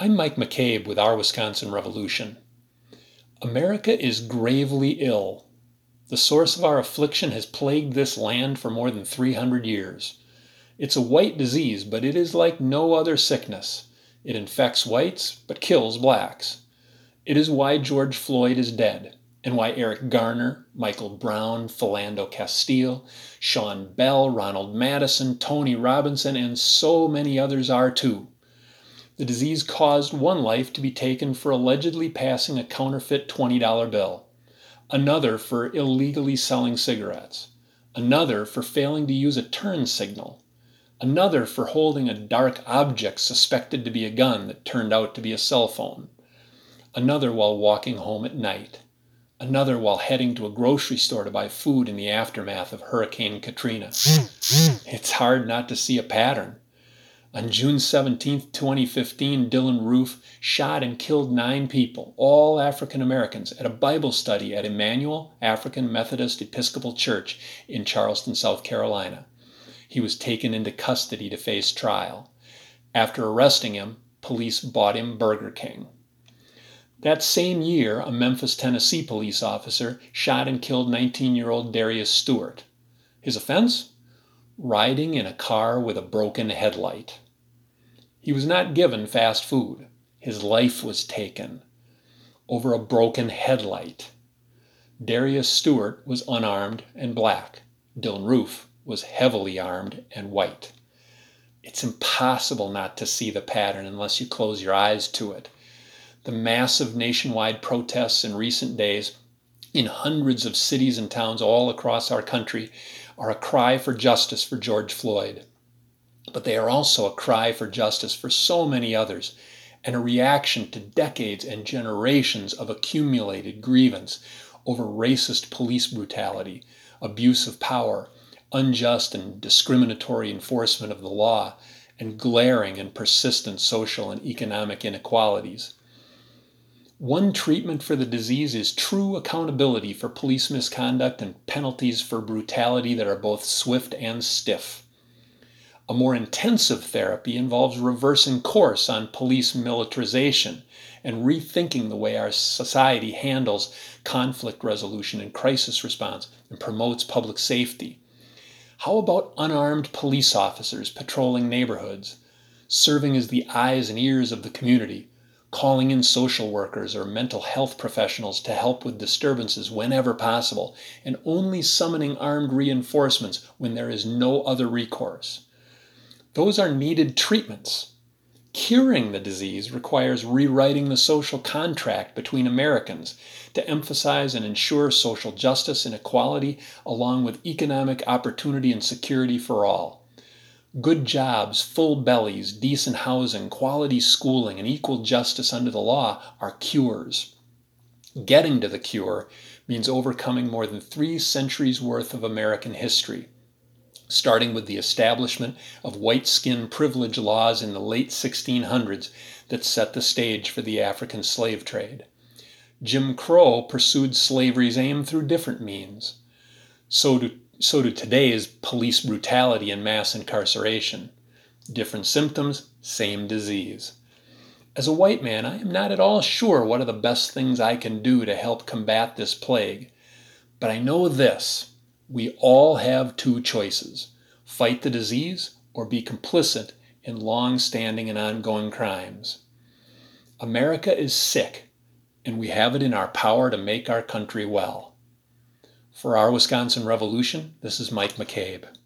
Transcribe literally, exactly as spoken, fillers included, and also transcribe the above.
I'm Mike McCabe with Our Wisconsin Revolution. America is gravely ill. The source of our affliction has plagued this land for more than three hundred years. It's a white disease, but it is like no other sickness. It infects whites, but kills blacks. It is why George Floyd is dead, and why Eric Garner, Michael Brown, Philando Castile, Sean Bell, Ronald Madison, Tony Robinson, and so many others are too. The disease caused one life to be taken for allegedly passing a counterfeit twenty dollar bill, another for illegally selling cigarettes, another for failing to use a turn signal, another for holding a dark object suspected to be a gun that turned out to be a cell phone, another while walking home at night, another while heading to a grocery store to buy food in the aftermath of Hurricane Katrina. It's hard not to see a pattern. On June seventeenth, twenty fifteen, Dylann Roof shot and killed nine people, all African Americans, at a Bible study at Emmanuel African Methodist Episcopal Church in Charleston, South Carolina. He was taken into custody to face trial. After arresting him, police bought him Burger King. That same year, a Memphis, Tennessee police officer shot and killed nineteen-year-old Darius Stewart. His offense? Riding in a car with a broken headlight. He was not given fast food. His life was taken over a broken headlight. Darius Stewart was unarmed and black. Dylann Roof was heavily armed and white. It's impossible not to see the pattern unless you close your eyes to it. The massive nationwide protests in recent days in hundreds of cities and towns all across our country are a cry for justice for George Floyd. But they are also a cry for justice for so many others, and a reaction to decades and generations of accumulated grievance over racist police brutality, abuse of power, unjust and discriminatory enforcement of the law, and glaring and persistent social and economic inequalities. One treatment for the disease is true accountability for police misconduct and penalties for brutality that are both swift and stiff. A more intensive therapy involves reversing course on police militarization and rethinking the way our society handles conflict resolution and crisis response and promotes public safety. How about unarmed police officers patrolling neighborhoods, serving as the eyes and ears of the community, calling in social workers or mental health professionals to help with disturbances whenever possible, and only summoning armed reinforcements when there is no other recourse? Those are needed treatments. Curing the disease requires rewriting the social contract between Americans to emphasize and ensure social justice and equality, along with economic opportunity and security for all. Good jobs, full bellies, decent housing, quality schooling, and equal justice under the law are cures. Getting to the cure means overcoming more than three centuries worth of American history, starting with the establishment of white skin privilege laws in the late sixteen hundreds that set the stage for the African slave trade. Jim Crow pursued slavery's aim through different means. So do So do today's police brutality and mass incarceration. Different symptoms, same disease. As a white man, I am not at all sure what are the best things I can do to help combat this plague. But I know this: we all have two choices: fight the disease or be complicit in long-standing and ongoing crimes. America is sick, and we have it in our power to make our country well. For Our Wisconsin Revolution, this is Mike McCabe.